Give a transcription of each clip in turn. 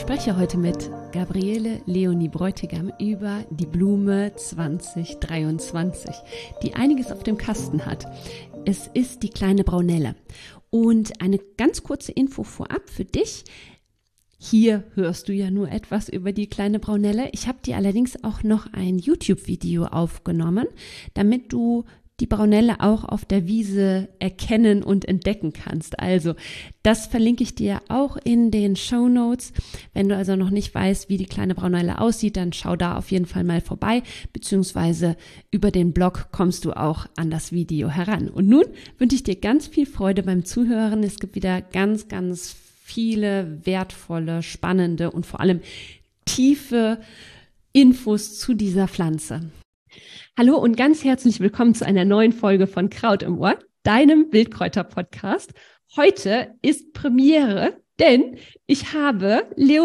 spreche heute mit Gabriele Leonie Bräutigam über die Blume 2023, die einiges auf dem Kasten hat. Es ist die kleine Braunelle. Und eine ganz kurze Info vorab für dich. Hier hörst du ja nur etwas über die kleine Braunelle. Ich habe dir allerdings auch noch ein YouTube-Video aufgenommen, damit du die Braunelle auch auf der Wiese erkennen und entdecken kannst. Also, das verlinke ich dir auch in den Shownotes. Wenn du also noch nicht weißt, wie die kleine Braunelle aussieht, dann schau da auf jeden Fall mal vorbei, beziehungsweise über den Blog kommst du auch an das Video heran. Und nun wünsche ich dir ganz viel Freude beim Zuhören. Es gibt wieder ganz viele wertvolle, spannende und vor allem tiefe Infos zu dieser Pflanze. Hallo und ganz herzlich willkommen zu einer neuen Folge von Kraut im Ohr, deinem Wildkräuter-Podcast. Heute ist Premiere, denn ich habe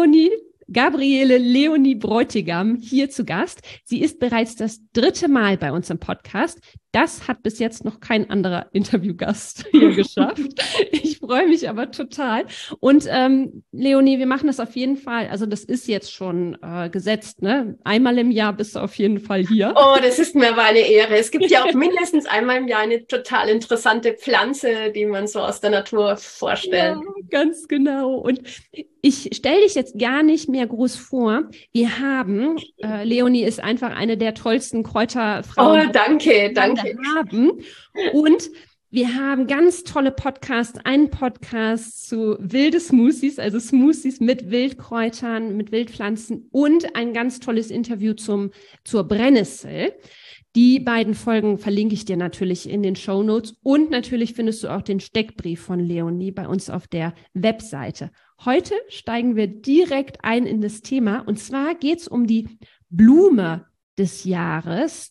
Gabriele Leonie Bräutigam hier zu Gast. Sie ist bereits das 3. Mal bei uns im Podcast. Das hat bis jetzt noch kein anderer Interviewgast hier geschafft. Ich freue mich aber total. Und Leonie, wir machen das auf jeden Fall. Also das ist jetzt schon gesetzt, ne? Einmal im Jahr bist du auf jeden Fall hier. Oh, das ist mir aber eine Ehre. Es gibt ja auch mindestens einmal im Jahr eine total interessante Pflanze, die man so aus der Natur vorstellt. Ja, ganz genau. Und ich stelle dich jetzt gar nicht mehr groß vor. Wir haben, Leonie ist einfach eine der tollsten Kräuterfrauen. Oh, danke. Haben. Und wir haben ganz tolle Podcasts, einen Podcast zu wilde Smoothies, also Smoothies mit Wildkräutern, mit Wildpflanzen und ein ganz tolles Interview zur Brennnessel. Die beiden Folgen verlinke ich dir natürlich in den Shownotes und natürlich findest du auch den Steckbrief von Leonie bei uns auf der Webseite. Heute steigen wir direkt ein in das Thema und zwar geht es um die Blume des Jahres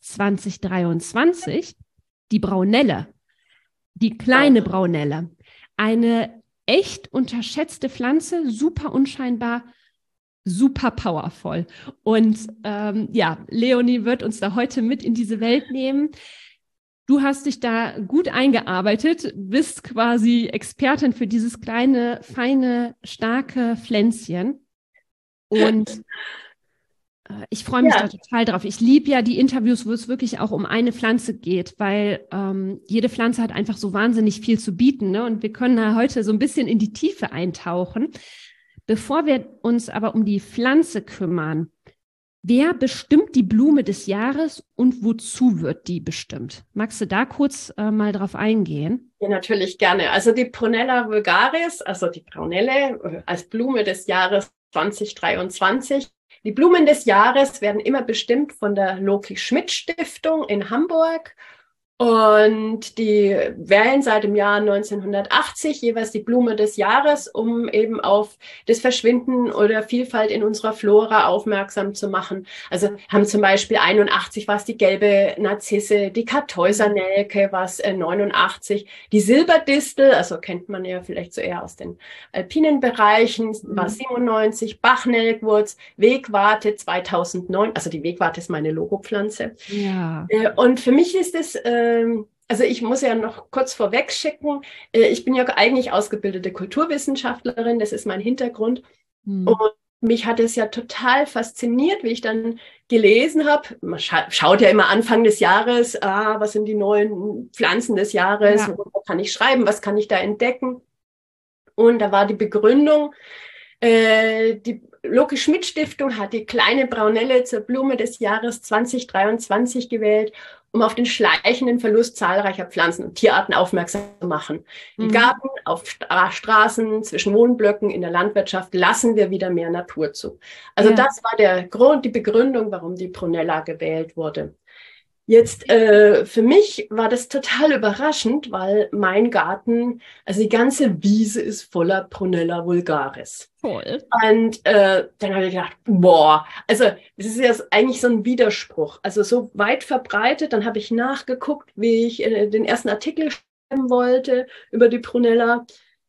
2023, die Braunelle, die kleine Braunelle. Eine echt unterschätzte Pflanze, super unscheinbar, super powervoll. Und Leonie wird uns da heute mit in diese Welt nehmen. Du hast dich da gut eingearbeitet, bist quasi Expertin für dieses kleine, feine, starke Pflänzchen. Und ich freue mich da total drauf. Ich liebe ja die Interviews, wo es wirklich auch um eine Pflanze geht, weil jede Pflanze hat einfach so wahnsinnig viel zu bieten, ne? Und wir können da heute so ein bisschen in die Tiefe eintauchen. Bevor wir uns aber um die Pflanze kümmern, wer bestimmt die Blume des Jahres und wozu wird die bestimmt? Magst du da kurz mal drauf eingehen? Ja, natürlich gerne. Also die Prunella vulgaris, also die Braunelle als Blume des Jahres 2023. Die Blumen des Jahres werden immer bestimmt von der Loki-Schmidt-Stiftung in Hamburg. Und die wählen seit dem Jahr 1980 jeweils die Blume des Jahres, um eben auf das Verschwinden oder Vielfalt in unserer Flora aufmerksam zu machen. Also haben zum Beispiel 81 war es die gelbe Narzisse, die Kartäusernelke war es 89, die Silberdistel, also kennt man ja vielleicht so eher aus den alpinen Bereichen, war 97, Bachnelkwurz, Wegwarte 2009, also die Wegwarte ist meine Logopflanze. Ja. Und für mich ist es also ich muss ja noch kurz vorweg schicken, ich bin ja eigentlich ausgebildete Kulturwissenschaftlerin, das ist mein Hintergrund. Und mich hat es ja total fasziniert, wie ich dann gelesen habe. Man schaut ja immer Anfang des Jahres, was sind die neuen Pflanzen des Jahres, wo kann ich schreiben, was kann ich da entdecken. Und da war die Begründung, die Loki-Schmidt-Stiftung hat die kleine Braunelle zur Blume des Jahres 2023 gewählt, um auf den schleichenden Verlust zahlreicher Pflanzen und Tierarten aufmerksam zu machen. Im Garten, auf Straßen, zwischen Wohnblöcken, in der Landwirtschaft lassen wir wieder mehr Natur zu. Also das war der Grund, die Begründung, warum die Prunella gewählt wurde. Jetzt für mich war das total überraschend, weil mein Garten, also die ganze Wiese ist voller Prunella vulgaris. Toll. Und dann habe ich gedacht, boah, also das ist ja eigentlich so ein Widerspruch. Also so weit verbreitet, dann habe ich nachgeguckt, wie ich den ersten Artikel schreiben wollte über die Prunella.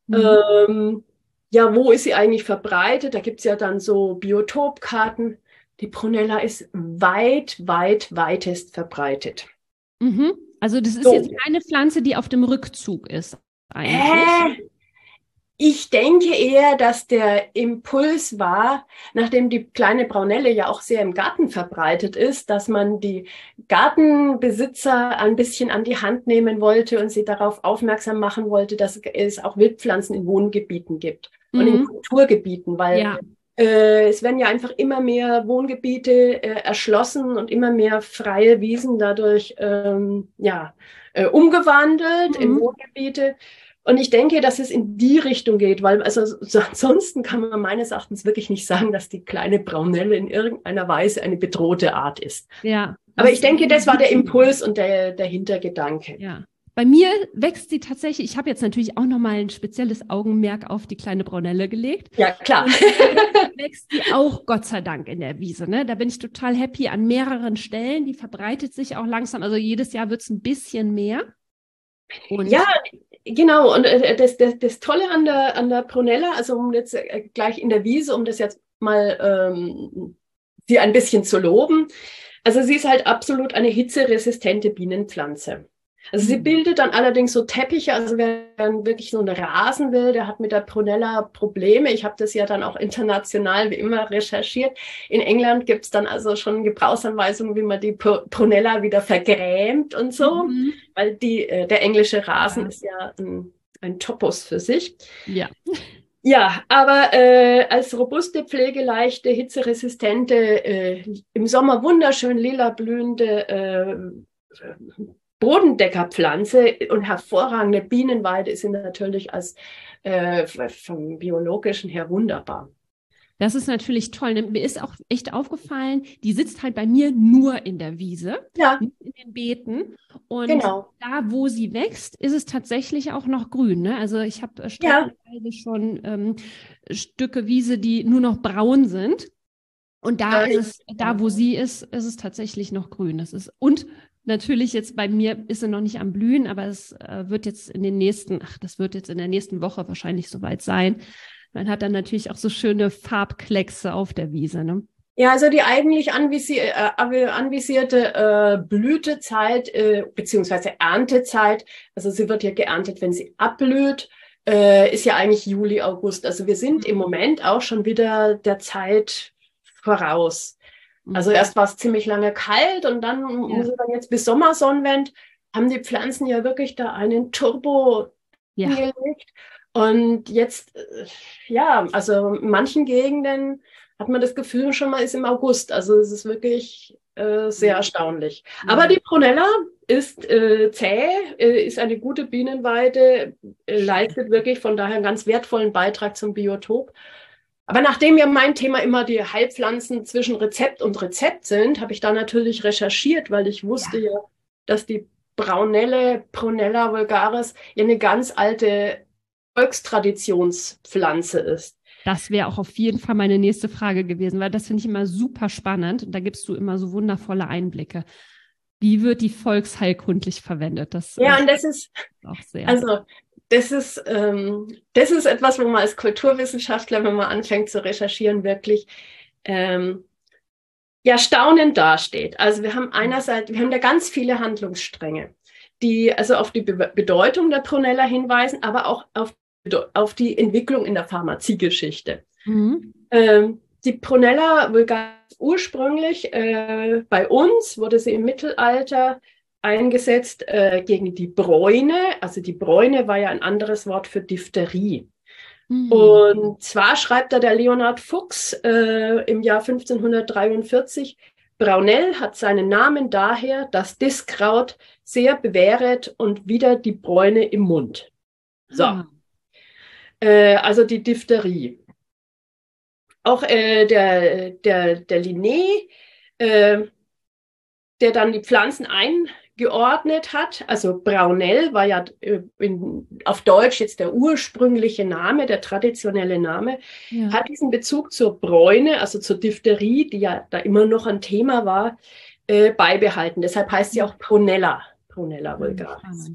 Wo ist sie eigentlich verbreitet? Da gibt es ja dann so Biotopkarten. Die Prunella ist weitest verbreitet. Also das ist jetzt keine Pflanze, die auf dem Rückzug ist eigentlich. Ich denke eher, dass der Impuls war, nachdem die kleine Braunelle ja auch sehr im Garten verbreitet ist, dass man die Gartenbesitzer ein bisschen an die Hand nehmen wollte und sie darauf aufmerksam machen wollte, dass es auch Wildpflanzen in Wohngebieten gibt und in Kulturgebieten, weil es werden ja einfach immer mehr Wohngebiete erschlossen und immer mehr freie Wiesen dadurch umgewandelt in Wohngebiete. Und ich denke, dass es in die Richtung geht, weil also so, ansonsten kann man meines Erachtens wirklich nicht sagen, dass die kleine Braunelle in irgendeiner Weise eine bedrohte Art ist. Ja. Aber ich denke, das war der Impuls und der Hintergedanke. Ja. Bei mir wächst sie tatsächlich, ich habe jetzt natürlich auch nochmal ein spezielles Augenmerk auf die kleine Braunelle gelegt. Ja, klar. Und wächst die auch Gott sei Dank in der Wiese. Ne? Da bin ich total happy an mehreren Stellen. Die verbreitet sich auch langsam. Also jedes Jahr wird es ein bisschen mehr. Und ja, genau. Und das Tolle an der Prunella, also um jetzt gleich in der Wiese, um das jetzt mal sie ein bisschen zu loben, also sie ist halt absolut eine hitzeresistente Bienenpflanze. Also sie bildet dann allerdings so Teppiche, also wer dann wirklich so einen Rasen will, der hat mit der Prunella Probleme. Ich habe das ja dann auch international wie immer recherchiert. In England gibt es dann also schon Gebrauchsanweisungen, wie man die Prunella wieder vergrämt und so, weil der englische Rasen ist ja ein Topos für sich. Ja. Ja, aber als robuste, pflegeleichte, hitzeresistente, im Sommer wunderschön lila blühende Bodendeckerpflanze und hervorragende Bienenweide ist sie natürlich als vom Biologischen her wunderbar. Das ist natürlich toll. Mir ist auch echt aufgefallen, die sitzt halt bei mir nur in der Wiese, nicht in den Beeten. Und da, wo sie wächst, ist es tatsächlich auch noch grün. Ne? Also ich habe streckenweise schon Stücke Wiese, die nur noch braun sind. Und da ist es, da wo sie ist es tatsächlich noch grün. Und natürlich jetzt bei mir ist sie noch nicht am Blühen, aber es wird jetzt das wird jetzt in der nächsten Woche wahrscheinlich soweit sein. Man hat dann natürlich auch so schöne Farbkleckse auf der Wiese. Ne? Ja, also die eigentlich anvisierte Blütezeit beziehungsweise Erntezeit, also sie wird ja geerntet, wenn sie abblüht, ist ja eigentlich Juli, August. Also wir sind im Moment auch schon wieder der Zeit voraus. Also erst war es ziemlich lange kalt und dann muss man jetzt bis Sommersonnenwende, haben die Pflanzen ja wirklich da einen Turbo hingelegt. Und jetzt, also in manchen Gegenden hat man das Gefühl schon mal ist im August. Also es ist wirklich sehr erstaunlich. Aber die Prunella ist zäh, ist eine gute Bienenweide, leistet wirklich von daher einen ganz wertvollen Beitrag zum Biotop. Aber nachdem ja mein Thema immer die Heilpflanzen zwischen Rezept und Rezept sind, habe ich da natürlich recherchiert, weil ich wusste ja dass die Prunella vulgaris ja eine ganz alte Volkstraditionspflanze ist. Das wäre auch auf jeden Fall meine nächste Frage gewesen, weil das finde ich immer super spannend. Und da gibst du immer so wundervolle Einblicke. Wie wird die volksheilkundlich verwendet? Und das ist auch sehr. Also das ist etwas, wo man als Kulturwissenschaftler, wenn man anfängt zu recherchieren, wirklich staunend dasteht. Also wir haben da ganz viele Handlungsstränge, die also auf die Bedeutung der Prunella hinweisen, aber auch auf die Entwicklung in der Pharmaziegeschichte. Die Prunella vulgaris ursprünglich bei uns wurde sie im Mittelalter eingesetzt gegen die Bräune. Also die Bräune war ja ein anderes Wort für Diphtherie. Und zwar schreibt da der Leonhard Fuchs im Jahr 1543, Braunell hat seinen Namen daher, dass das Kraut sehr bewähret und wieder die Bräune im Mund. So. Also die Diphtherie. Auch der Linné, der dann die Pflanzen eingeordnet hat, also Braunell war ja auf Deutsch jetzt der ursprüngliche Name, der traditionelle Name, hat diesen Bezug zur Bräune, also zur Diphtherie, die ja da immer noch ein Thema war, beibehalten. Deshalb heißt sie auch Prunella vulgaris.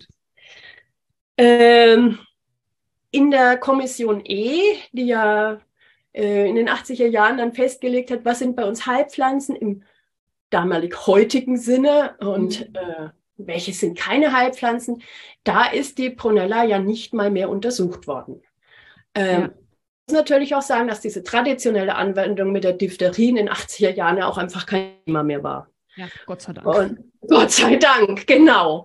In der Kommission E, die ja in den 80er Jahren dann festgelegt hat, was sind bei uns Heilpflanzen im damalig heutigen Sinne und welche sind keine Heilpflanzen, da ist die Prunella ja nicht mal mehr untersucht worden. Ich muss natürlich auch sagen, dass diese traditionelle Anwendung mit der Diphtherie in den 80er Jahren ja auch einfach kein Thema mehr war. Ja, Gott sei Dank. Und Gott sei Dank, genau.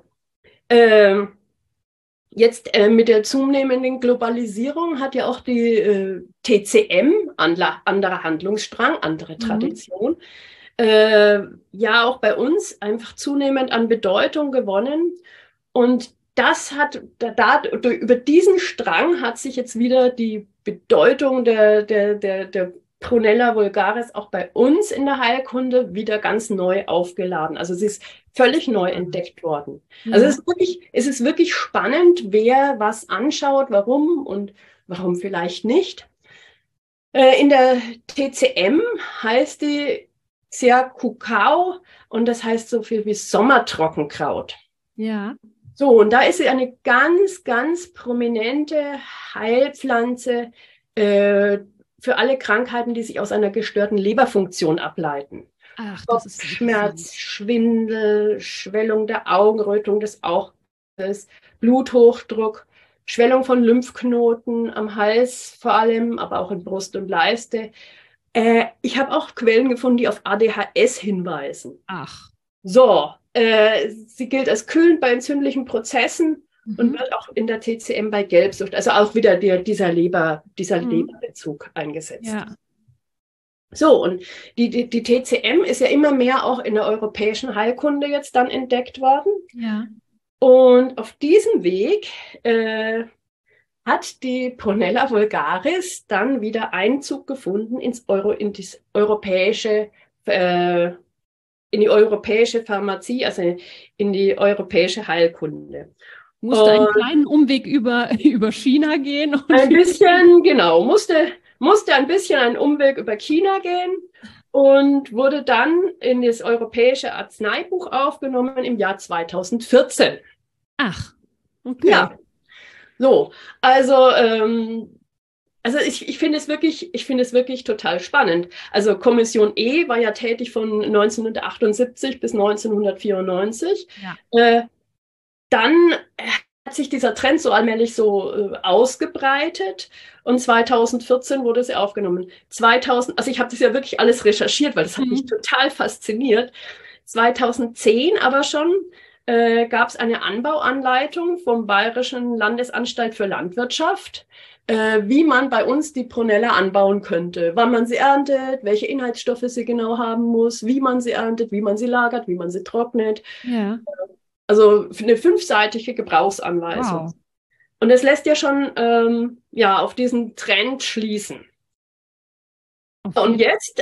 Jetzt mit der zunehmenden Globalisierung hat ja auch die TCM, anderer Handlungsstrang, andere Tradition, ja auch bei uns einfach zunehmend an Bedeutung gewonnen. Und das hat, über diesen Strang hat sich jetzt wieder die Bedeutung der Prunella vulgaris auch bei uns in der Heilkunde wieder ganz neu aufgeladen. Also sie ist völlig neu entdeckt worden. Ja. Also es ist wirklich spannend, wer was anschaut, warum und warum vielleicht nicht. In der TCM heißt die Xiaoquzhao und das heißt so viel wie Sommertrockenkraut. Ja. So, und da ist sie eine ganz, ganz prominente Heilpflanze für alle Krankheiten, die sich aus einer gestörten Leberfunktion ableiten. Ach, das ist Schmerz, Schwindel, Schwellung der Augen, Rötung des Auges, Bluthochdruck, Schwellung von Lymphknoten am Hals vor allem, aber auch in Brust und Leiste. Ich habe auch Quellen gefunden, die auf ADHS hinweisen. Ach. So, sie gilt als kühlend bei entzündlichen Prozessen und wird auch in der TCM bei Gelbsucht, also auch wieder dieser Leberbezug eingesetzt. Ja. So, und die TCM ist ja immer mehr auch in der europäischen Heilkunde jetzt dann entdeckt worden. Ja. Und auf diesem Weg hat die Prunella vulgaris dann wieder Einzug gefunden in die europäische Pharmazie, also in die europäische Heilkunde. Musste einen kleinen Umweg über China gehen. Ein bisschen, genau, musste ein bisschen einen Umweg über China gehen und wurde dann in das europäische Arzneibuch aufgenommen im Jahr 2014. Ach, okay. Ja, so, also ich finde es wirklich total spannend. Also Kommission E war ja tätig von 1978 bis 1994. Ja. Dann hat sich dieser Trend so allmählich so ausgebreitet und 2014 wurde sie aufgenommen. Also ich habe das ja wirklich alles recherchiert, weil das hat mich total fasziniert. 2010 aber schon gab es eine Anbauanleitung vom Bayerischen Landesanstalt für Landwirtschaft, wie man bei uns die Prunella anbauen könnte, wann man sie erntet, welche Inhaltsstoffe sie genau haben muss, wie man sie erntet, wie man sie lagert, wie man sie trocknet. Ja. Also eine 5-seitige Gebrauchsanweisung. Wow. Und es lässt ja schon auf diesen Trend schließen. Okay. Und jetzt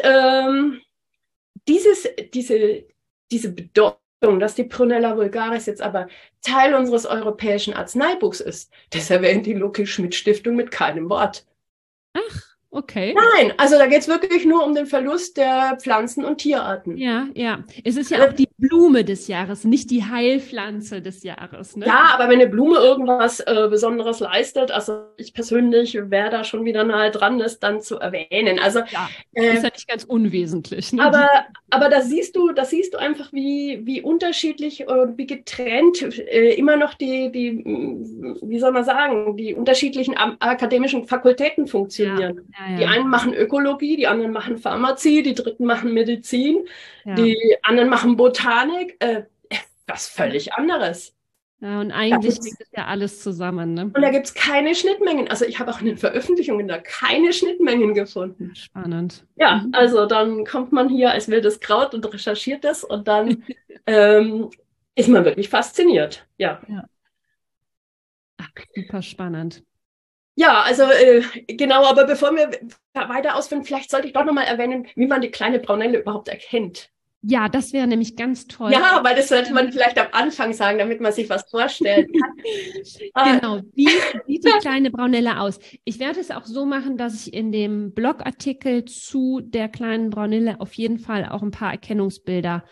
diese Bedeutung, dass die Prunella vulgaris jetzt aber Teil unseres europäischen Arzneibuchs ist, das erwähnt die Lucke-Schmidt-Stiftung mit keinem Wort. Ach, okay. Nein, also da geht es wirklich nur um den Verlust der Pflanzen- und Tierarten. Ja, ja. Es ist ja auch die Blume des Jahres, nicht die Heilpflanze des Jahres. Ne? Ja, aber wenn eine Blume irgendwas Besonderes leistet, also ich persönlich wäre da schon wieder nahe dran, das dann zu erwähnen. Also ja, ist ja nicht ganz unwesentlich. Ne? Aber da siehst du einfach, wie unterschiedlich und wie getrennt immer noch wie soll man sagen, die unterschiedlichen akademischen Fakultäten funktionieren. Ja. Ja. Die einen machen Ökologie, die anderen machen Pharmazie, die dritten machen Medizin, die anderen machen Botanik, was völlig anderes. Ja, und eigentlich hängt es ja alles zusammen. Ne? Und da gibt es keine Schnittmengen. Also ich habe auch in den Veröffentlichungen da keine Schnittmengen gefunden. Spannend. Ja, also dann kommt man hier als wildes Kraut und recherchiert das und dann ist man wirklich fasziniert. Ja. Ach, super spannend. Ja, also genau, aber bevor wir weiter ausführen, vielleicht sollte ich doch nochmal erwähnen, wie man die kleine Braunelle überhaupt erkennt. Ja, das wäre nämlich ganz toll. Ja, weil das sollte man vielleicht am Anfang sagen, damit man sich was vorstellen kann. Genau, wie sieht die kleine Braunelle aus? Ich werde es auch so machen, dass ich in dem Blogartikel zu der kleinen Braunelle auf jeden Fall auch ein paar Erkennungsbilder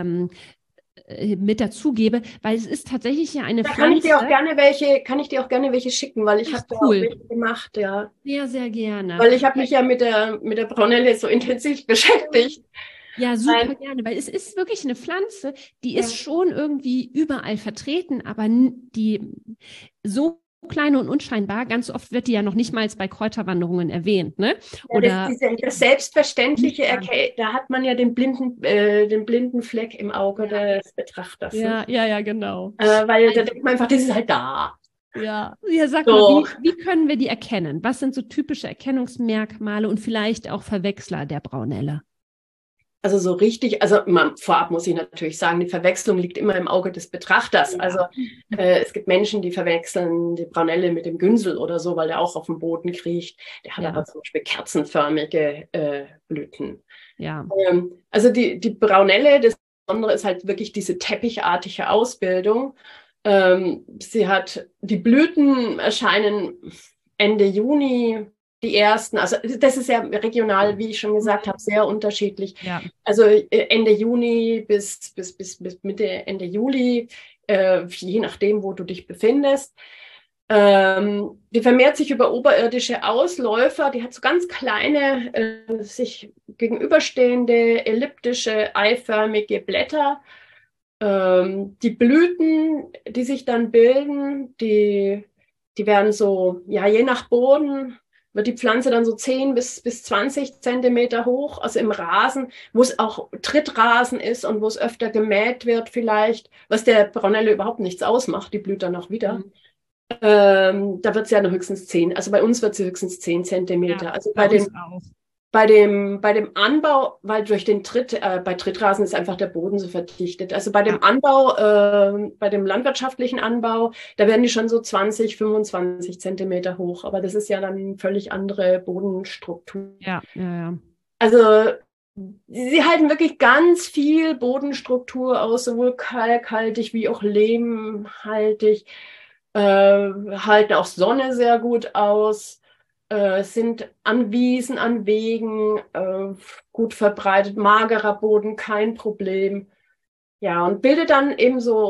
mit dazugebe, weil es ist tatsächlich ja eine Pflanze. Kann ich dir auch gerne welche schicken, weil ich habe da auch welche gemacht, ja. Sehr, sehr gerne. Weil ich habe mich ja mit der Braunelle so intensiv beschäftigt. Ja, super gerne, weil es ist wirklich eine Pflanze, die ist schon irgendwie überall vertreten, aber die so klein und unscheinbar. Ganz oft wird die ja noch nicht mal bei Kräuterwanderungen erwähnt, ne? Oder das Selbstverständliche, da hat man ja den blinden Fleck im Auge des Betrachters. Ja, Ne? ja, genau. Weil da denkt man einfach, das ist halt da. Ja, sag mal, wie können wir die erkennen? Was sind so typische Erkennungsmerkmale und vielleicht auch Verwechsler der Braunelle? Also so richtig, vorab muss ich natürlich sagen, die Verwechslung liegt immer im Auge des Betrachters. Ja. Also es gibt Menschen, die verwechseln die Braunelle mit dem Günsel oder so, weil der auch auf dem Boden kriecht. Der hat aber zum Beispiel kerzenförmige Blüten. Ja. Also die Braunelle, das Besondere ist halt wirklich diese teppichartige Ausbildung. Die Blüten erscheinen Ende Juni. Die ersten, also das ist ja regional, wie ich schon gesagt habe, sehr unterschiedlich. Ja. Also Ende Juni bis Mitte, Ende Juli, je nachdem, wo du dich befindest. Die vermehrt sich über oberirdische Ausläufer, die hat so ganz kleine, sich gegenüberstehende, elliptische, eiförmige Blätter. Die Blüten, die sich dann bilden, die werden so, ja, je nach Boden, wird die Pflanze dann so 10 bis 20 Zentimeter hoch, also im Rasen, wo es auch Trittrasen ist und wo es öfter gemäht wird vielleicht, was der Braunelle überhaupt nichts ausmacht, die blüht dann auch wieder. Da wird sie ja noch höchstens 10, also bei uns wird sie höchstens 10 Zentimeter. Ja, also bei dem Anbau, weil durch den bei Trittrasen ist einfach der Boden so verdichtet. Also bei dem Anbau, bei dem landwirtschaftlichen Anbau, da werden die schon so 20, 25 Zentimeter hoch. Aber das ist ja dann eine völlig andere Bodenstruktur. Ja. Also sie halten wirklich ganz viel Bodenstruktur aus, sowohl kalkhaltig wie auch lehmhaltig, halten auch Sonne sehr gut aus. Sind an Wiesen, an Wegen gut verbreitet, magerer Boden, kein Problem. Ja, und bildet dann eben so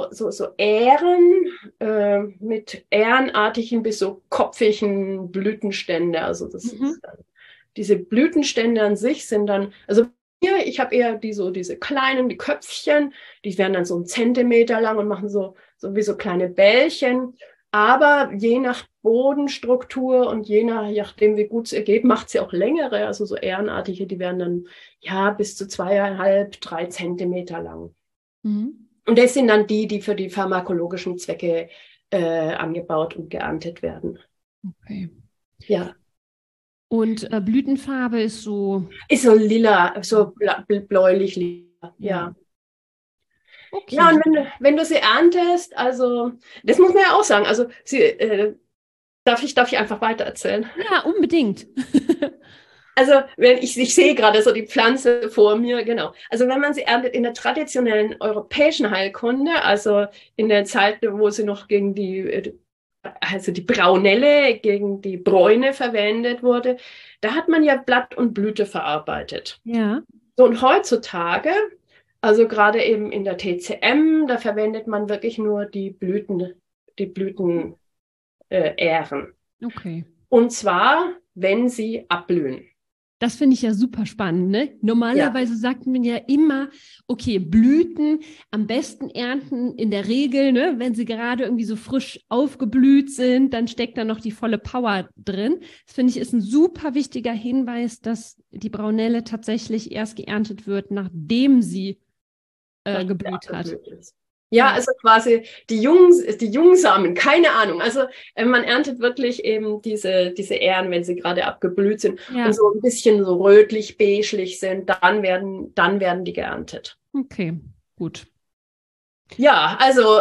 Ähren mit ährenartigen bis so kopfigen Blütenstände. Also das ist dann, diese Blütenstände an sich sind dann, also hier, ich habe eher diese kleinen, die Köpfchen, die werden dann so 1 Zentimeter lang und machen so wie so kleine Bällchen. Aber je nach Bodenstruktur und je nachdem, wie gut es ihr geht, macht sie auch längere, also so ährenartige, die werden dann ja bis zu 2,5, 3 Zentimeter lang. Und das sind dann die für die pharmakologischen Zwecke angebaut und geerntet werden. Okay. Ja. Und Blütenfarbe ist so? Ist so lila, so bläulich lila, ja. Okay. Ja, und wenn du sie erntest, also, das muss man ja auch sagen, also darf ich einfach weiter erzählen? Ja, unbedingt. Also, ich sehe gerade so die Pflanze vor mir, genau. Also, wenn man sie erntet in der traditionellen europäischen Heilkunde, also in der Zeit, wo sie noch gegen die Braunelle, gegen die Bräune verwendet wurde, da hat man ja Blatt und Blüte verarbeitet. Ja. So, und heutzutage, also gerade eben in der TCM, da verwendet man wirklich nur die Blütenähren. Okay. Und zwar, wenn sie abblühen. Das finde ich ja super spannend, ne? Normalerweise sagt man ja immer, okay, Blüten am besten ernten in der Regel, ne? Wenn sie gerade irgendwie so frisch aufgeblüht sind, dann steckt da noch die volle Power drin. Das finde ich ist ein super wichtiger Hinweis, dass die Braunelle tatsächlich erst geerntet wird, nachdem sie geblüht hat. Ja, also quasi die Jungsamen, keine Ahnung. Also man erntet wirklich eben diese Ähren, wenn sie gerade abgeblüht sind und so ein bisschen so rötlich-beiglich sind, dann werden die geerntet. Okay, gut. Ja, also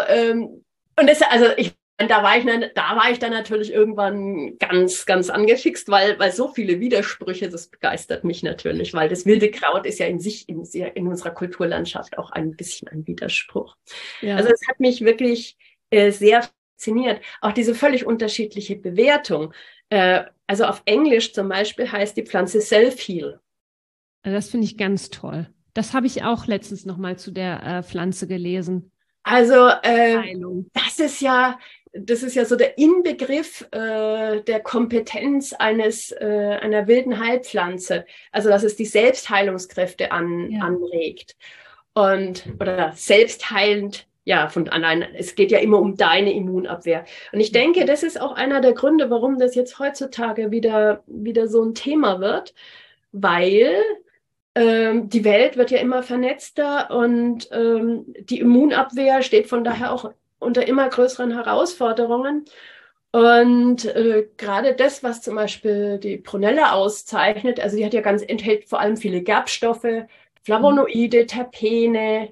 da war ich dann natürlich irgendwann ganz, ganz angefixt, weil so viele Widersprüche, das begeistert mich natürlich, weil das wilde Kraut ist ja in sich, in unserer Kulturlandschaft auch ein bisschen ein Widerspruch. Ja. Also es hat mich wirklich sehr fasziniert. Auch diese völlig unterschiedliche Bewertung. Also auf Englisch zum Beispiel heißt die Pflanze Self-Heal. Das finde ich ganz toll. Das habe ich auch letztens nochmal zu der Pflanze gelesen. Also das ist ja so der Inbegriff der Kompetenz einer wilden Heilpflanze. Also dass es die Selbstheilungskräfte anregt oder selbstheilend ja, von allein, es geht ja immer um deine Immunabwehr. Und ich denke, das ist auch einer der Gründe, warum das jetzt heutzutage wieder so ein Thema wird, weil die Welt wird ja immer vernetzter und die Immunabwehr steht von daher auch unter immer größeren Herausforderungen. Und gerade das, was zum Beispiel die Prunelle auszeichnet, also die hat ja enthält vor allem viele Gerbstoffe, Flavonoide, Terpene,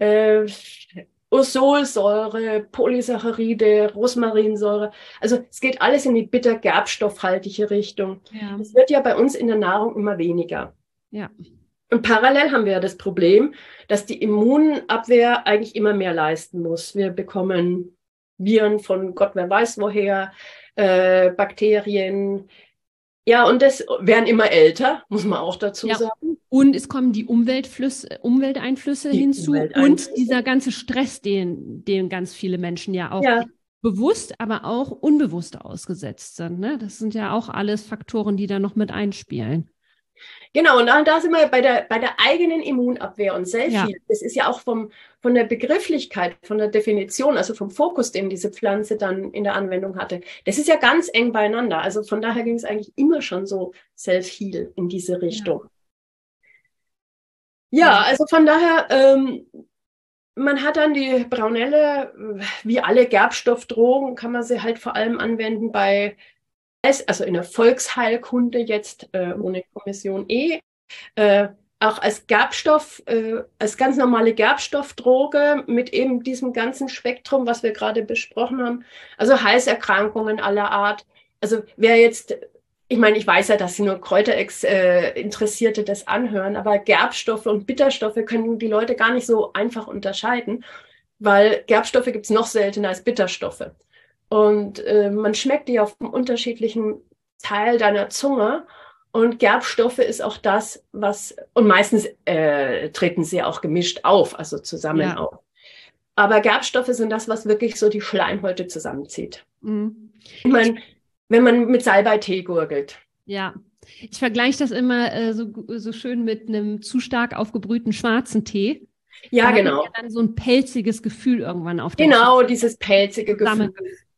Ursolsäure, Polysaccharide, Rosmarinsäure. Also es geht alles in die bitter-gerbstoffhaltige Richtung. Ja. Es wird ja bei uns in der Nahrung immer weniger. Ja. Und parallel haben wir ja das Problem, dass die Immunabwehr eigentlich immer mehr leisten muss. Wir bekommen Viren von Gott, wer weiß woher, Bakterien. Ja, und das werden immer älter, muss man auch dazu sagen. Und es kommen die Umwelteinflüsse hinzu und dieser ganze Stress, den ganz viele Menschen ja auch bewusst, aber auch unbewusst ausgesetzt sind. Ne? Das sind ja auch alles Faktoren, die da noch mit einspielen. Genau, und da sind wir bei der eigenen Immunabwehr und Selfheal. Das ist ja auch von der Begrifflichkeit, von der Definition, also vom Fokus, den diese Pflanze dann in der Anwendung hatte. Das ist ja ganz eng beieinander. Also von daher ging es eigentlich immer schon so Self-Heal in diese Richtung. Ja, also von daher, man hat dann die Braunelle, wie alle Gerbstoffdrogen, kann man sie halt vor allem anwenden also in der Volksheilkunde jetzt ohne Kommission E, auch als Gerbstoff, als ganz normale Gerbstoffdroge mit eben diesem ganzen Spektrum, was wir gerade besprochen haben. Also Halserkrankungen aller Art. Also wer jetzt, ich meine, ich weiß ja, dass Sie nur Kräuter-Interessierte das anhören, aber Gerbstoffe und Bitterstoffe können die Leute gar nicht so einfach unterscheiden, weil Gerbstoffe gibt es noch seltener als Bitterstoffe. Und man schmeckt die auf einem unterschiedlichen Teil deiner Zunge. Und Gerbstoffe ist auch das, und meistens treten sie auch gemischt auf, also zusammen auf. Aber Gerbstoffe sind das, was wirklich so die Schleimhäute zusammenzieht. Mhm. Ich meine, wenn man mit Salbeitee gurgelt. Ja, ich vergleiche das immer so schön mit einem zu stark aufgebrühten schwarzen Tee. Ja, genau. Ja dann so ein pelziges Gefühl irgendwann auf der Genau, dieses pelzige Gefühl.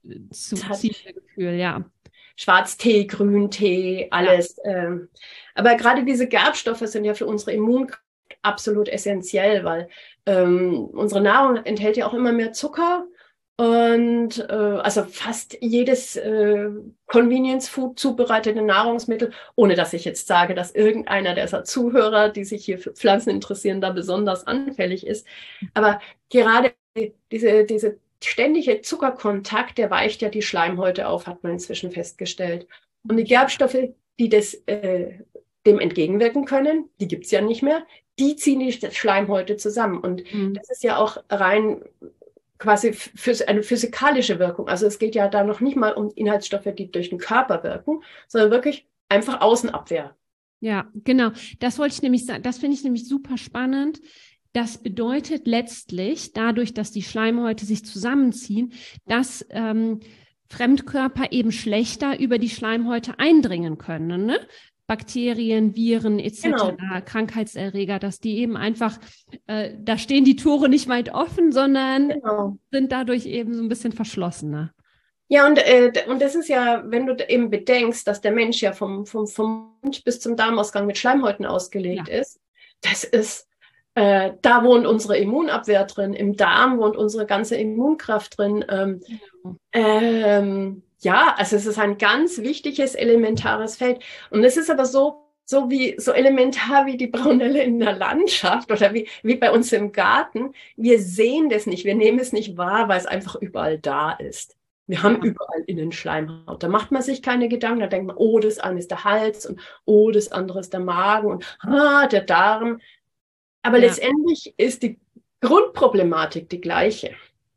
Gefühl, ja. Schwarztee, Grüntee, alles. Ja. Aber gerade diese Gerbstoffe sind ja für unsere Immunkraft absolut essentiell, weil unsere Nahrung enthält ja auch immer mehr Zucker und also fast jedes Convenience-Food zubereitete Nahrungsmittel, ohne dass ich jetzt sage, dass irgendeiner dieser Zuhörer, die sich hier für Pflanzen interessieren, da besonders anfällig ist. Aber gerade diese ständige Zuckerkontakt, der weicht ja die Schleimhäute auf, hat man inzwischen festgestellt. Und die Gerbstoffe, die dem entgegenwirken können, die gibt es ja nicht mehr, die ziehen die Schleimhäute zusammen. Und das ist ja auch rein quasi eine physikalische Wirkung. Also es geht ja da noch nicht mal um Inhaltsstoffe, die durch den Körper wirken, sondern wirklich einfach Außenabwehr. Ja, genau. Das wollte ich nämlich sagen. Das finde ich nämlich super spannend. Das bedeutet letztlich, dadurch, dass die Schleimhäute sich zusammenziehen, dass Fremdkörper eben schlechter über die Schleimhäute eindringen können, ne? Bakterien, Viren etc., genau. Krankheitserreger, dass die eben einfach, da stehen die Tore nicht weit offen, sondern sind dadurch eben so ein bisschen verschlossener. Ja, und das ist ja, wenn du eben bedenkst, dass der Mensch ja vom Mund bis zum Darmausgang mit Schleimhäuten ausgelegt ist, das ist da wohnt unsere Immunabwehr drin, im Darm wohnt unsere ganze Immunkraft drin. Ja, also es ist ein ganz wichtiges, elementares Feld. Und es ist aber so elementar wie die Braunelle in der Landschaft oder wie bei uns im Garten. Wir sehen das nicht, wir nehmen es nicht wahr, weil es einfach überall da ist. Wir haben überall Innenschleimhaut. Da macht man sich keine Gedanken. Da denkt man, oh, das eine ist der Hals und oh, das andere ist der Magen und der Darm. Aber letztendlich ist die Grundproblematik die gleiche.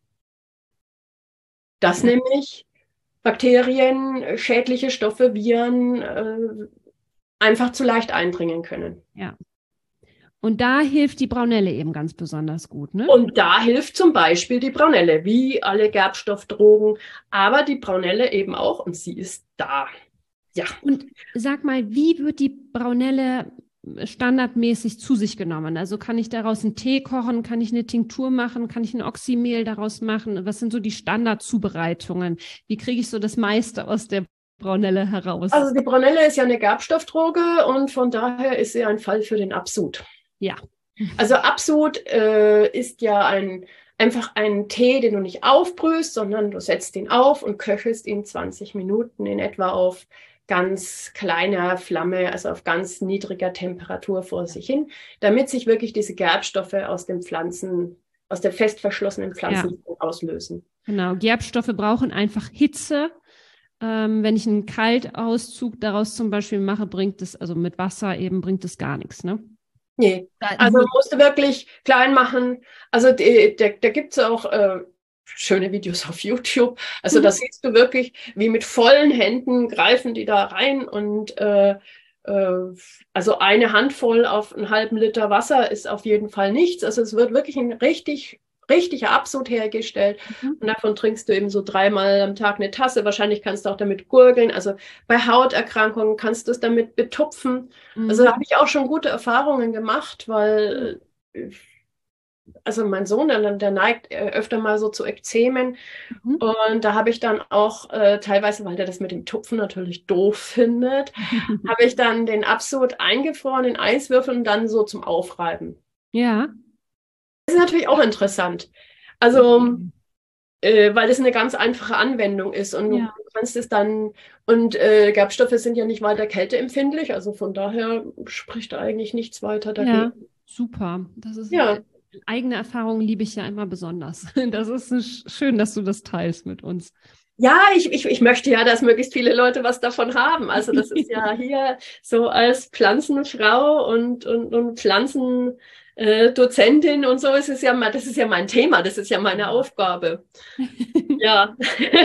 Dass nämlich Bakterien, schädliche Stoffe, Viren einfach zu leicht eindringen können. Ja. Und da hilft die Braunelle eben ganz besonders gut, ne? Und da hilft zum Beispiel die Braunelle, wie alle Gerbstoffdrogen, aber die Braunelle eben auch und sie ist da. Ja. Und sag mal, wie wird die Braunelle standardmäßig zu sich genommen? Also kann ich daraus einen Tee kochen, kann ich eine Tinktur machen, kann ich ein Oxymehl daraus machen? Was sind so die Standardzubereitungen? Wie kriege ich so das meiste aus der Braunelle heraus? Also die Braunelle ist ja eine Gerbstoffdroge und von daher ist sie ein Fall für den Absud. Ja. Also Absud ist ja einfach ein Tee, den du nicht aufbrühst, sondern du setzt ihn auf und köchelst ihn 20 Minuten in etwa auf ganz kleiner Flamme, also auf ganz niedriger Temperatur vor sich hin, damit sich wirklich diese Gerbstoffe aus den Pflanzen, aus der fest verschlossenen Pflanzen auslösen. Genau, Gerbstoffe brauchen einfach Hitze. Wenn ich einen Kaltauszug daraus zum Beispiel mache, bringt es, also mit Wasser eben, bringt es gar nichts, ne? Nee, also musst du wirklich klein machen. Also da gibt es auch schöne Videos auf YouTube. Also da siehst du wirklich, wie mit vollen Händen greifen die da rein und also eine Handvoll auf einen halben Liter Wasser ist auf jeden Fall nichts. Also es wird wirklich ein richtiger Absud hergestellt. Und davon trinkst du eben so 3-mal am Tag eine Tasse. Wahrscheinlich kannst du auch damit gurgeln. Also bei Hauterkrankungen kannst du es damit betupfen. Also da habe ich auch schon gute Erfahrungen gemacht, weil also mein Sohn, der neigt öfter mal so zu Ekzemen. Und da habe ich dann auch teilweise, weil der das mit dem Tupfen natürlich doof findet, habe ich dann den Absud eingefroren in Eiswürfeln und dann so zum Aufreiben. Ja. Das ist natürlich auch interessant. Also, weil das eine ganz einfache Anwendung ist und du kannst es dann, und Gerbstoffe sind ja nicht weiter kälteempfindlich, also von daher spricht eigentlich nichts weiter dagegen. Ja, super. Das ist eigene Erfahrung liebe ich ja immer besonders. Das ist schön, dass du das teilst mit uns. Ja, ich möchte ja, dass möglichst viele Leute was davon haben. Also das ist ja hier so als Pflanzenfrau und Pflanzendozentin und so das ist ja mein Thema, das ist ja meine Aufgabe. Ja.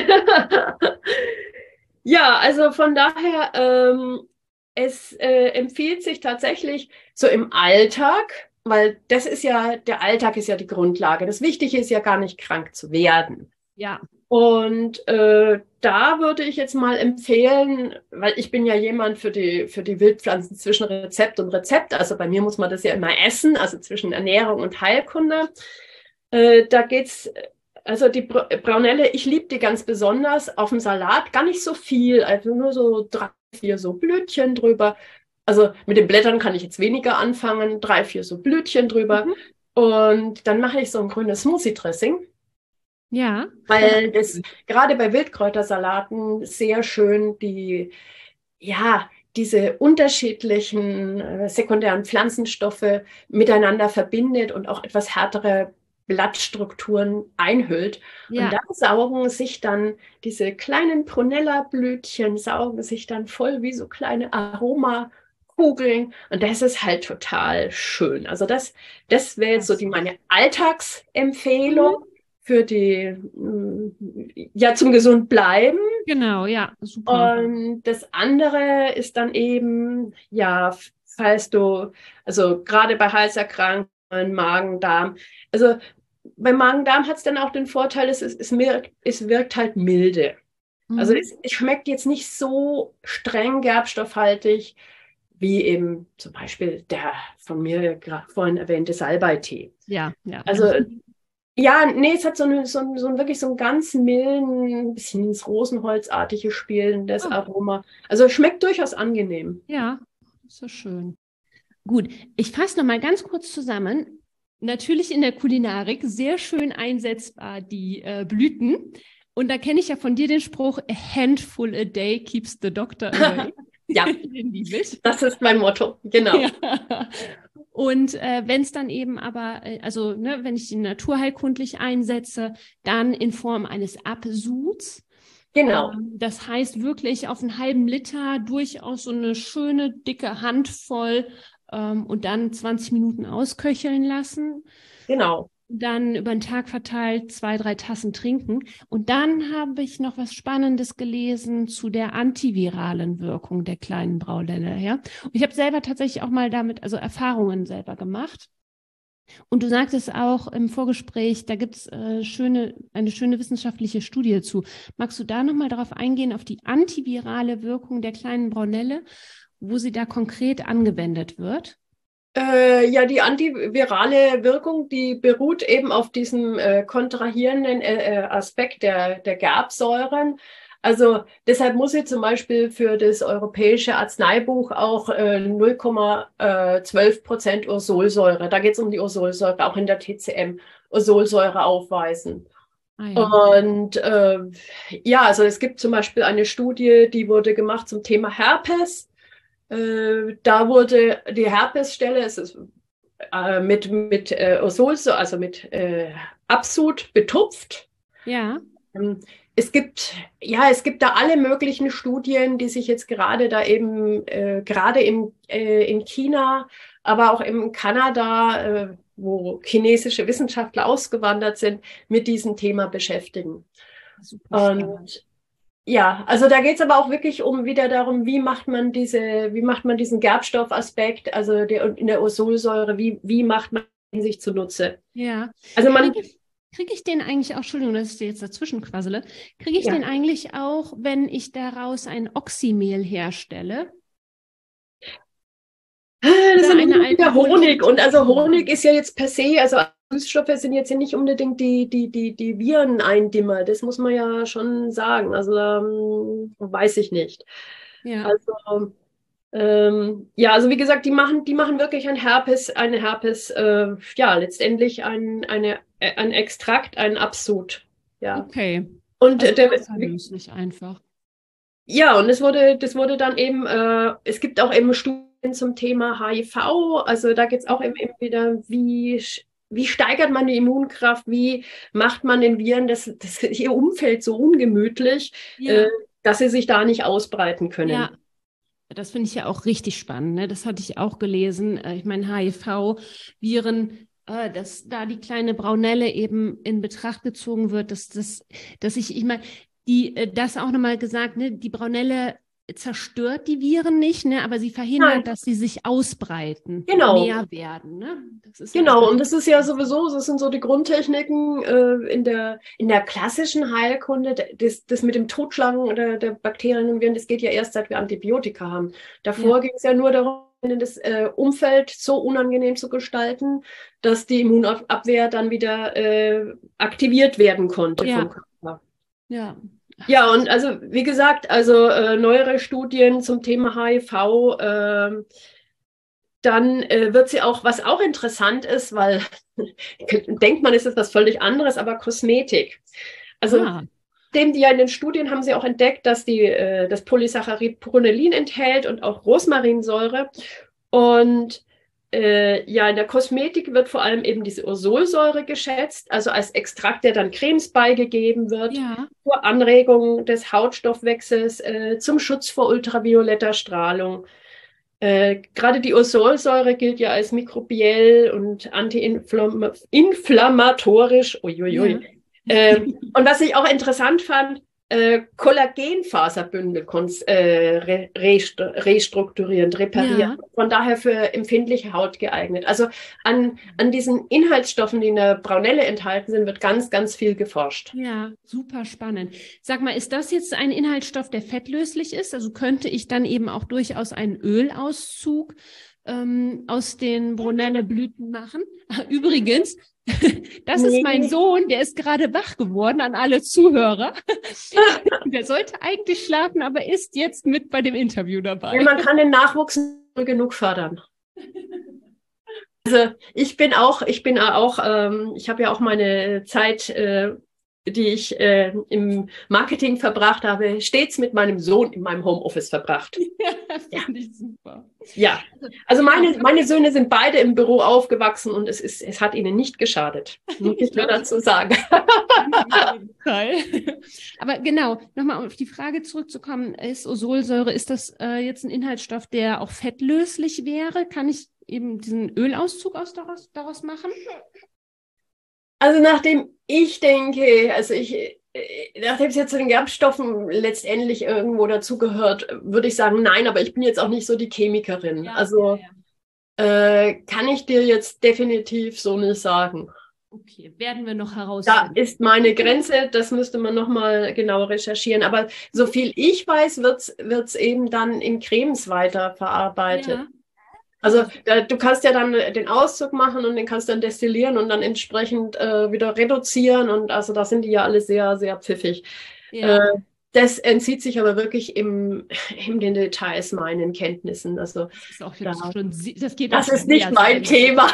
Ja, also von daher, es empfiehlt sich tatsächlich so im Alltag, weil das ist ja, der Alltag ist ja die Grundlage. Das Wichtige ist ja gar nicht krank zu werden. Ja. Und da würde ich jetzt mal empfehlen, weil ich bin ja jemand für die Wildpflanzen zwischen Rezept und Rezept. Also bei mir muss man das ja immer essen, also zwischen Ernährung und Heilkunde. Da geht's, also die Braunelle, ich liebe die ganz besonders auf dem Salat, gar nicht so viel, also nur so 3-4 so Blütchen drüber. Also mit den Blättern kann ich jetzt weniger anfangen, 3-4 so Blütchen drüber. Und dann mache ich so ein grünes Smoothie-Dressing. Ja. Weil das gerade bei Wildkräutersalaten sehr schön diese unterschiedlichen sekundären Pflanzenstoffe miteinander verbindet und auch etwas härtere Blattstrukturen einhüllt. Ja. Und da saugen sich dann diese kleinen Prunella-Blütchen, saugen sich dann voll wie so kleine Aromakugeln. Und das ist halt total schön. Also das wäre jetzt so meine Alltagsempfehlung. Für zum gesund bleiben. Genau, ja, super. Und das andere ist dann eben, falls du, also gerade bei Halserkrankungen, Magen-Darm, also bei Magen-Darm hat es dann auch den Vorteil, es wirkt halt milde. Also es schmeckt jetzt nicht so streng gerbstoffhaltig, wie eben zum Beispiel der von mir gerade vorhin erwähnte Salbeitee. Ja. Also ja, nee, es hat wirklich so einen ganz milden, ein bisschen ins Rosenholzartige spielendes Aroma. Also schmeckt durchaus angenehm. Ja, so schön. Gut, ich fasse noch mal ganz kurz zusammen. Natürlich in der Kulinarik sehr schön einsetzbar die Blüten. Und da kenne ich ja von dir den Spruch, a handful a day keeps the doctor away. Ja, das ist mein Motto, genau. Ja. Und wenn es dann eben aber, wenn ich die naturheilkundlich einsetze, dann in Form eines Absuds. Genau. Das heißt wirklich auf einen halben Liter durchaus so eine schöne, dicke Handvoll und dann 20 Minuten ausköcheln lassen. Genau. Dann über den Tag verteilt 2-3 Tassen trinken. Und dann habe ich noch was Spannendes gelesen zu der antiviralen Wirkung der kleinen Braunelle. Ja? Und ich habe selber tatsächlich auch mal damit, also Erfahrungen selber gemacht. Und du sagtest auch im Vorgespräch, da gibt es eine schöne wissenschaftliche Studie zu. Magst du da nochmal darauf eingehen, auf die antivirale Wirkung der kleinen Braunelle wo sie da konkret angewendet wird? Ja, die antivirale Wirkung, die beruht eben auf diesem kontrahierenden Aspekt der Gerbsäuren. Also deshalb muss sie zum Beispiel für das europäische Arzneibuch auch 0,12% Ursolsäure, da geht es um die Ursolsäure, auch in der TCM, Ursolsäure aufweisen. Ah, ja. Und ja, also es gibt zum Beispiel eine Studie, die wurde gemacht zum Thema Herpes. Da wurde die Herpesstelle, es ist mit Ursolsäure, also mit Absud betupft. Ja. Es gibt da alle möglichen Studien, die sich jetzt gerade da eben, gerade in China, aber auch in Kanada, wo chinesische Wissenschaftler ausgewandert sind, mit diesem Thema beschäftigen. Super spannend. Ja, also da geht es aber auch wirklich wieder darum, wie macht man diesen Gerbstoffaspekt, also in der Ursolsäure, wie macht man ihn sich zunutze? Ja. Also Kriege ich den eigentlich auch, Entschuldigung, dass ich dir jetzt dazwischen quassele, kriege ich den eigentlich auch, wenn ich daraus ein Oxymehl herstelle? Das ist wieder Honig. Und also Honig ist ja jetzt per se, also Süßstoffe sind jetzt ja nicht unbedingt die Vireneindimmer. Das muss man ja schon sagen. Also weiß ich nicht. Ja. Also ja, also wie gesagt, die machen wirklich eine Herpes, ja, letztendlich ein Extrakt, ein Absud. Ja. Okay. Und also wasserlöslich einfach. Ja, und das wurde dann eben, es gibt auch eben Studien zum Thema HIV, also da geht es auch eben wieder, wie steigert man die Immunkraft, wie macht man den Viren ihr Umfeld so ungemütlich, dass sie sich da nicht ausbreiten können. Ja, das finde ich ja auch richtig spannend, ne? Das hatte ich auch gelesen. Ich meine, HIV-Viren, dass da die kleine Braunelle eben in Betracht gezogen wird, dass ich meine, das auch nochmal gesagt, ne, die Braunelle zerstört die Viren nicht, ne, aber sie verhindert, dass sie sich ausbreiten, mehr werden. Ne? Das ist genau, und das ist ja sowieso, das sind so die Grundtechniken in der klassischen Heilkunde, das mit dem Totschlagen der Bakterien und Viren, das geht ja erst, seit wir Antibiotika haben. Davor ging es ja nur darum, das Umfeld so unangenehm zu gestalten, dass die Immunabwehr dann wieder aktiviert werden konnte vom Körper. Ja. Ja, und also wie gesagt, also neuere Studien zum Thema HIV, dann wird sie auch, was auch interessant ist, weil denkt man, ist es was völlig anderes, aber Kosmetik. Also die ja in den Studien haben sie auch entdeckt, dass das Polysaccharid Pronelin enthält und auch Rosmarinsäure. Und ja, in der Kosmetik wird vor allem eben diese Ursolsäure geschätzt, also als Extrakt, der dann Cremes beigegeben wird, zur Anregung des Hautstoffwechsels, zum Schutz vor ultravioletter Strahlung. Gerade die Ursolsäure gilt ja als mikrobiell und antiinflammatorisch. Uiuiui. Und was ich auch interessant fand, Kollagenfaserbündel restrukturierend, reparieren. Von daher für empfindliche Haut geeignet. Also an diesen Inhaltsstoffen, die in der Braunelle enthalten sind, wird ganz, ganz viel geforscht. Ja, super spannend. Sag mal, ist das jetzt ein Inhaltsstoff, der fettlöslich ist? Also könnte ich dann eben auch durchaus einen Ölauszug aus den Brunelle-Blüten machen? Übrigens, das ist mein Sohn, der ist gerade wach geworden, an alle Zuhörer. Der sollte eigentlich schlafen, aber ist jetzt mit bei dem Interview dabei. Ja, man kann den Nachwuchs nicht genug fördern. Also ich habe ja auch meine Zeit, die ich im Marketing verbracht habe, stets mit meinem Sohn in meinem Homeoffice verbracht. Ja, finde ich super. Ja, also meine Söhne sind beide im Büro aufgewachsen und es hat ihnen nicht geschadet, muss ich nur dazu sagen. Aber genau, nochmal auf die Frage zurückzukommen, ist Ursolsäure, ist das jetzt ein Inhaltsstoff, der auch fettlöslich wäre? Kann ich eben diesen Ölauszug daraus machen? Also nachdem ich denke, nachdem es jetzt zu den Gerbstoffen letztendlich irgendwo dazugehört, würde ich sagen, nein, aber ich bin jetzt auch nicht so die Chemikerin. Kann ich dir jetzt definitiv so nicht sagen. Okay, werden wir noch Da herausfinden. ist meine Grenze, das müsste man nochmal genau recherchieren. Aber so viel ich weiß, wird's eben dann in Cremes weiterverarbeitet. Ja. Also du kannst ja dann den Auszug machen und den kannst dann destillieren und dann entsprechend wieder reduzieren. Und also da sind die ja alle sehr, sehr pfiffig. Ja. Das entzieht sich aber wirklich in den Details meinen Kenntnissen. Also Das ist auch da, jetzt schon, das geht auch das ist schon nicht sehr, mein sehr Thema.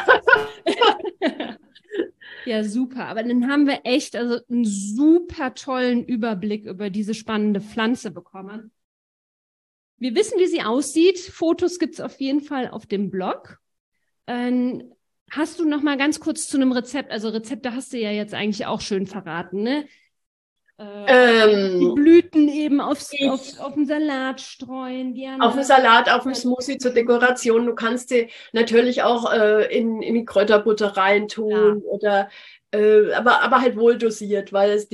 Ja, super. Aber dann haben wir echt also einen super tollen Überblick über diese spannende Pflanze bekommen. Wir wissen, wie sie aussieht. Fotos gibt es auf jeden Fall auf dem Blog. Hast du noch mal ganz kurz zu einem Rezept? Also Rezepte hast du ja jetzt eigentlich auch schön verraten, ne? Die Blüten eben auf den Salat streuen, gerne. Auf dem Salat, auf dem Smoothie zur Dekoration. Du kannst sie natürlich auch in die Kräuterbutter reintun oder aber halt wohl dosiert, weil es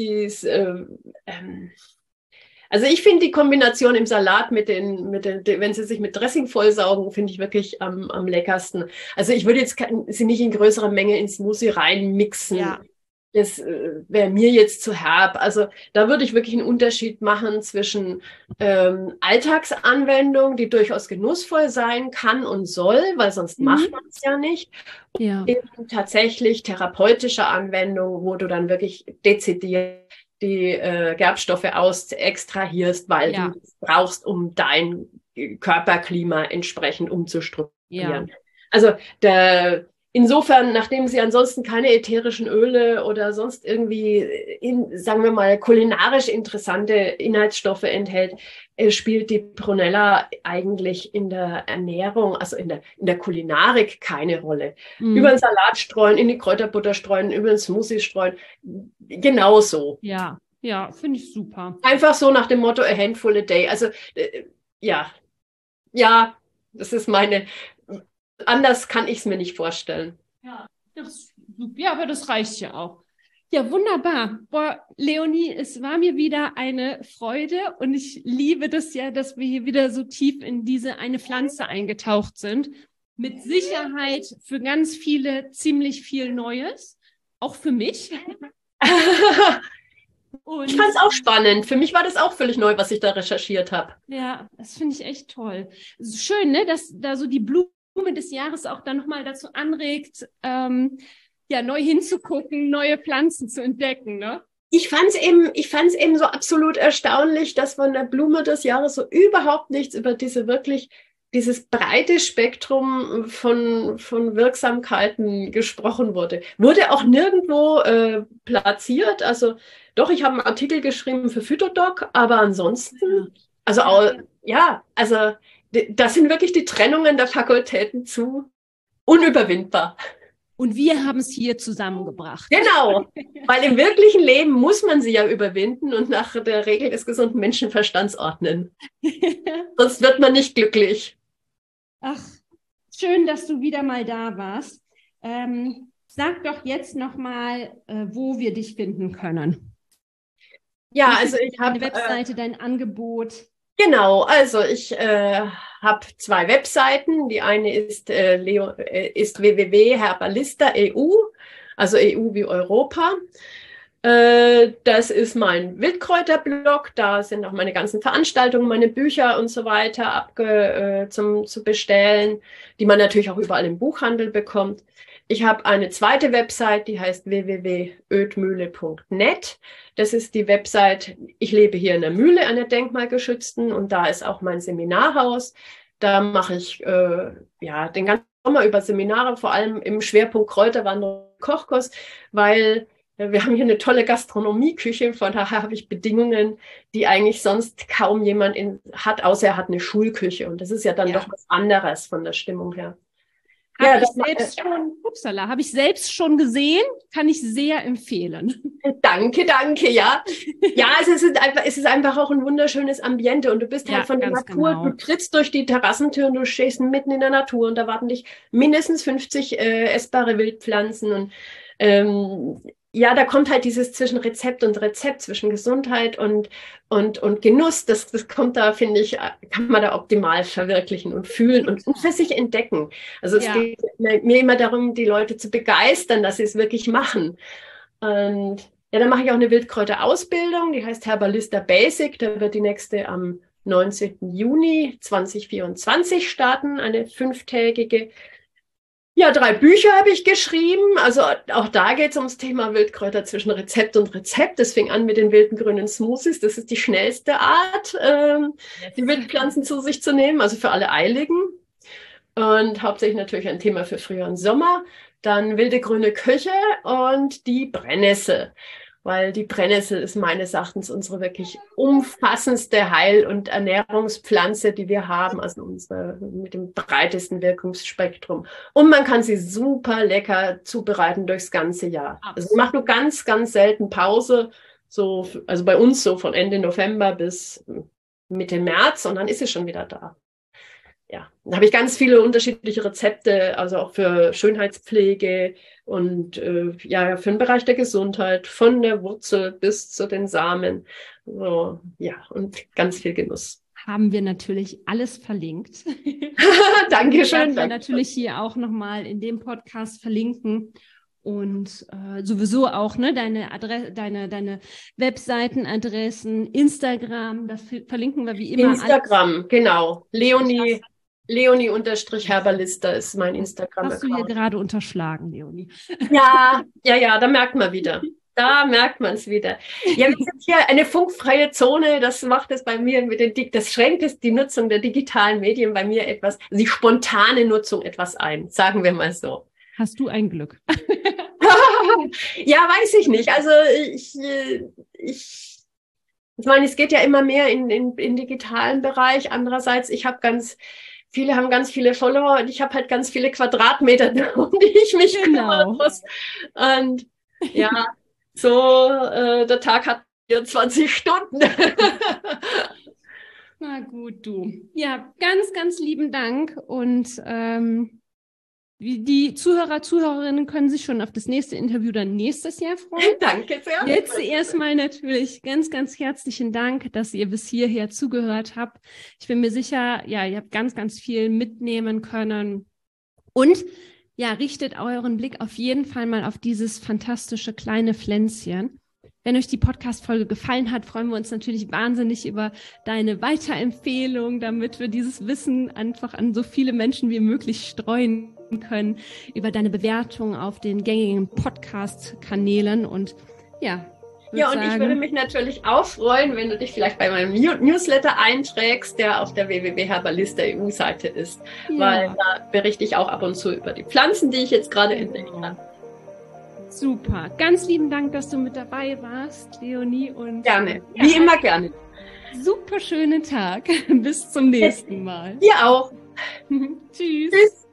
also ich finde die Kombination im Salat wenn sie sich mit Dressing vollsaugen, finde ich wirklich am leckersten. Also ich würde jetzt sie nicht in größerer Menge ins Smoothie reinmixen. Ja. Das wäre mir jetzt zu herb. Also da würde ich wirklich einen Unterschied machen zwischen Alltagsanwendung, die durchaus genussvoll sein kann und soll, weil sonst macht man es ja nicht. Ja. Und tatsächlich therapeutische Anwendung, wo du dann wirklich dezidiert die Gerbstoffe extrahierst, weil du es brauchst, um dein Körperklima entsprechend umzustrukturieren. Ja. Also insofern, nachdem sie ansonsten keine ätherischen Öle oder sonst irgendwie, sagen wir mal, kulinarisch interessante Inhaltsstoffe enthält, spielt die Prunella eigentlich in der Ernährung, also in der Kulinarik keine Rolle. Über den Salat streuen, in die Kräuterbutter streuen, über den Smoothie streuen, genauso. Ja, finde ich super. Einfach so nach dem Motto, a handful a day. Also ja, das ist anders kann ich es mir nicht vorstellen. Ja, aber das reicht ja auch. Ja, wunderbar. Boah, Leonie, es war mir wieder eine Freude und ich liebe das ja, dass wir hier wieder so tief in diese eine Pflanze eingetaucht sind. Mit Sicherheit für ganz viele ziemlich viel Neues. Auch für mich. Ich fand es auch spannend. Für mich war das auch völlig neu, was ich da recherchiert habe. Ja, das finde ich echt toll. Schön, ne, dass da so die Blume des Jahres auch dann nochmal dazu anregt, neu hinzugucken, neue Pflanzen zu entdecken, ne? Ich fand's eben so absolut erstaunlich, dass von der Blume des Jahres so überhaupt nichts über dieses breite Spektrum von Wirksamkeiten gesprochen wurde. Wurde auch nirgendwo platziert. Also doch, ich habe einen Artikel geschrieben für Phytodoc, aber ansonsten, also das sind wirklich die Trennungen der Fakultäten zu unüberwindbar. Und wir haben es hier zusammengebracht. Genau, weil im wirklichen Leben muss man sie ja überwinden und nach der Regel des gesunden Menschenverstands ordnen. Sonst wird man nicht glücklich. Ach, schön, dass du wieder mal da warst. Sag doch jetzt nochmal, wo wir dich finden können. Ja, also ich habe deine Webseite, dein Angebot. Genau, also ich habe 2 Webseiten. Die eine ist www.herbalista.eu, also EU wie Europa. Das ist mein Wildkräuterblog. Da sind auch meine ganzen Veranstaltungen, meine Bücher und so weiter zu bestellen, die man natürlich auch überall im Buchhandel bekommt. Ich habe eine zweite Website, die heißt www.ödmühle.net. Das ist die Website, ich lebe hier in der Mühle, einer denkmalgeschützten, und da ist auch mein Seminarhaus. Da mache ich den ganzen Sommer über Seminare, vor allem im Schwerpunkt Kräuterwanderung und Kochkurs, weil wir haben hier eine tolle Gastronomieküche, von daher habe ich Bedingungen, die eigentlich sonst kaum jemand hat, außer er hat eine Schulküche. Und das ist ja dann doch was anderes von der Stimmung her. Habe ich selbst schon gesehen, kann ich sehr empfehlen. Danke, ja. Ja, es ist einfach auch ein wunderschönes Ambiente und du bist halt von der Natur, du trittst durch die Terrassentür und du stehst mitten in der Natur und da warten dich mindestens 50 essbare Wildpflanzen und ja, da kommt halt dieses zwischen Rezept und Rezept, zwischen Gesundheit und Genuss. Das kommt da, finde ich, kann man da optimal verwirklichen und fühlen und für sich entdecken. Also es geht mir immer darum, die Leute zu begeistern, dass sie es wirklich machen. Und ja, dann mache ich auch eine Wildkräuterausbildung, die heißt Herbalista Basic. Da wird die nächste am 19. Juni 2024 starten, eine 5-tägige. Ja, 3 Bücher habe ich geschrieben. Also auch da geht es ums Thema Wildkräuter zwischen Rezept und Rezept. Das fing an mit den wilden grünen Smoothies. Das ist die schnellste Art, die Wildpflanzen zu sich zu nehmen, also für alle Eiligen. Und hauptsächlich natürlich ein Thema für Frühjahr und Sommer. Dann wilde grüne Küche und die Brennnessel. Weil die Brennnessel ist meines Erachtens unsere wirklich umfassendste Heil- und Ernährungspflanze, die wir haben, also unsere mit dem breitesten Wirkungsspektrum. Und man kann sie super lecker zubereiten durchs ganze Jahr. Also macht nur ganz, ganz selten Pause, so, also bei uns so von Ende November bis Mitte März und dann ist sie schon wieder da. Ja, da habe ich ganz viele unterschiedliche Rezepte, also auch für Schönheitspflege und ja, für den Bereich der Gesundheit, von der Wurzel bis zu den Samen. So, ja, und ganz viel Genuss. Haben wir natürlich alles verlinkt. Dankeschön. Wir natürlich hier auch nochmal in dem Podcast verlinken. Und sowieso auch deine Webseitenadressen, Instagram, das verlinken wir wie immer. Instagram, alles. Genau. Leonie_Herbalista ist mein Instagram-Account. Hast du hier gerade unterschlagen, Leonie? Ja, da merkt man wieder. Da merkt man es wieder. Ja, wir sind hier eine funkfreie Zone. Das macht es bei mir das schränkt es die Nutzung der digitalen Medien bei mir etwas, die spontane Nutzung etwas ein, sagen wir mal so. Hast du ein Glück? Ja, weiß ich nicht. Also ich meine, es geht ja immer mehr in digitalen Bereich. Andererseits, viele haben ganz viele Follower und ich habe halt ganz viele Quadratmeter, um die ich mich kümmern muss. Und ja, so der Tag hat 24 Stunden. Na gut, du. Ja, ganz, ganz lieben Dank und die Zuhörerinnen können sich schon auf das nächste Interview dann nächstes Jahr freuen. Danke sehr. Jetzt erstmal natürlich ganz, ganz herzlichen Dank, dass ihr bis hierher zugehört habt. Ich bin mir sicher, ja, ihr habt ganz, ganz viel mitnehmen können. Und ja, richtet euren Blick auf jeden Fall mal auf dieses fantastische kleine Pflänzchen. Wenn euch die Podcast-Folge gefallen hat, freuen wir uns natürlich wahnsinnig über deine Weiterempfehlung, damit wir dieses Wissen einfach an so viele Menschen wie möglich streuen können, über deine Bewertung auf den gängigen Podcast-Kanälen und ja. Ja, und ich würde mich natürlich auch freuen, wenn du dich vielleicht bei meinem Newsletter einträgst, der auf der www.herbalista.eu-Seite ist, weil da berichte ich auch ab und zu über die Pflanzen, die ich jetzt gerade entdeckt habe. Super. Ganz lieben Dank, dass du mit dabei warst, Leonie. Und gerne. Wie immer gerne. Super schönen Tag. Bis zum nächsten Mal. Dir auch. Tschüss. Tschüss.